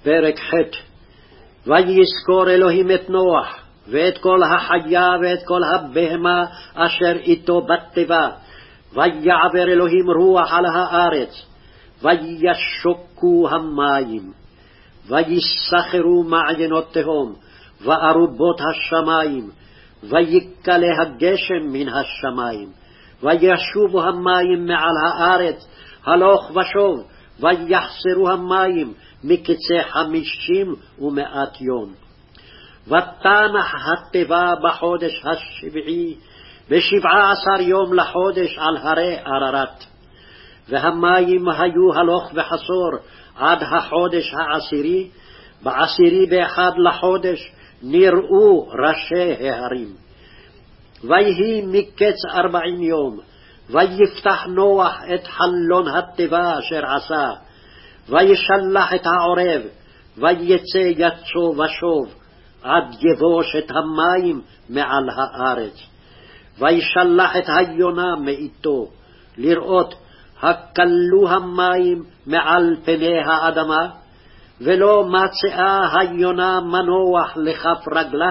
פרק ח'. ויזכור אלוהים את נוח ואת כל החיה ואת כל הבהמה אשר איתו בתיבה, ויעבר אלוהים רוח על הארץ, וישוקו המים, ויסחרו מעיינות תהום, וארובות השמים, ויקלה הגשם מן השמים, וישובו המים מעל הארץ הלוך ושוב, ויחסרו המים מקצה 50 ו100 יום. ותנח התיבה בחודש השביעי, ב17 יום לחודש על הרי עררת. והמים היו הלוך וחסור עד החודש העשירי, ב10 לחודש נראו ראשי ההרים. ויהי מקץ 40 יום, ויפתח נוח את חלון התיבה אשר עשה, וישלח את העורב, ויצא יצו ושוב, עד יבוש את המים מעל הארץ. וישלח את היונה מאיתו, לראות הקלו המים מעל פני האדמה, ולא מצאה היונה מנוח לכף רגלה.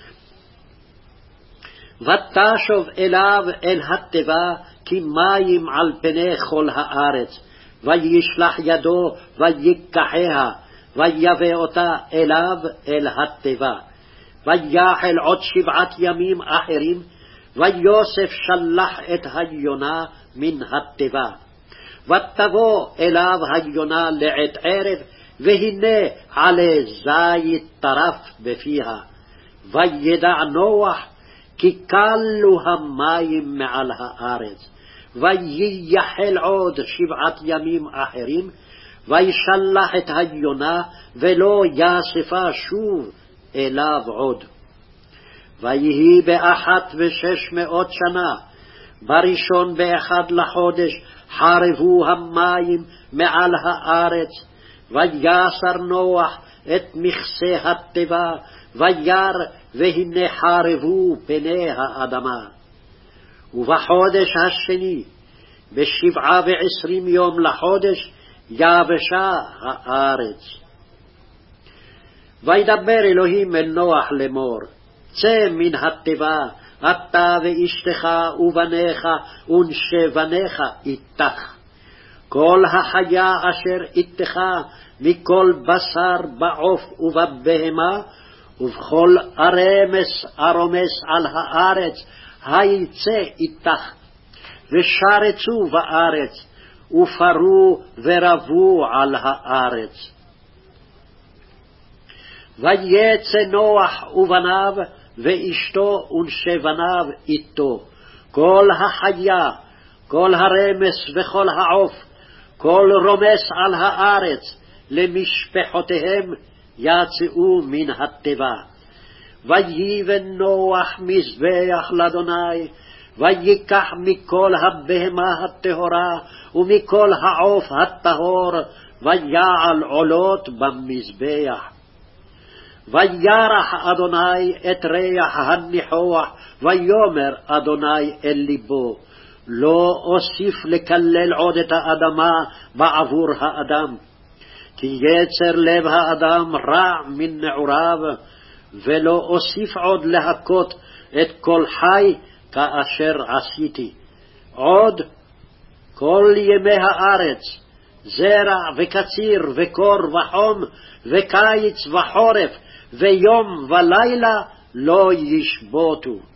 ותשוב אליו אל התיבה כי מים על פני כל הארץ, וישלח ידו ויקחיה, ויבא אותה אליו אל התיבה. ויחל עוד 7 ימים אחרים, ויוסף שלח את היונה מן התיבה. ותבוא אליו היונה לעת ערב, והנה עלי זית טרף בפיה. וידע נוח כי קלו המים מעל הארץ. וייחל עוד 7 ימים אחרים, וישלח את היונה, ולא יאספה שוב אליו עוד. ויהי ב600 שנה, בראשון ב1 לחודש, חרבו המים מעל הארץ. ויסר נוח את מכסה התיבה, וירא, והנה חרבו פני האדמה. ובחודש השני, ב27 יום לחודש, יבשה הארץ. וידבר אלוהים אל נוח לאמור, צא מן התיבה, אתה ואשתך ובניך ונשי בניך איתך. כל החיה אשר איתך, מכל בשר בעוף ובבהמה, ובכל ארמס ארומס על הארץ, היצא איתך. ושרצו בארץ, ופרו ורבו על הארץ. ויצא נוח ובניו, ואשתו ונשי בניו איתו, כל החיה, כל הרמס וכל העוף, כל רומס על הארץ, למשפחותיהם יצאו מן התיבה. ויבן נוח מזבח לאדוני, ויקח מכל הבהמה הטהורה ומכל העוף הטהור, ויעל עולות במזבח. וירח אדוני את ריח הניחוח, ויאמר אדוני אל ליבו, לא אוסיף לקלל עוד את האדמה בעבור האדם, כי יצר לב האדם רע מן נעוריו, ולא אוסיף עוד להכות את כל חי כאשר עשיתי. עוד כל ימי הארץ, זרע וקציר וקור וחום וקיץ וחורף ויום ולילה לא ישבותו.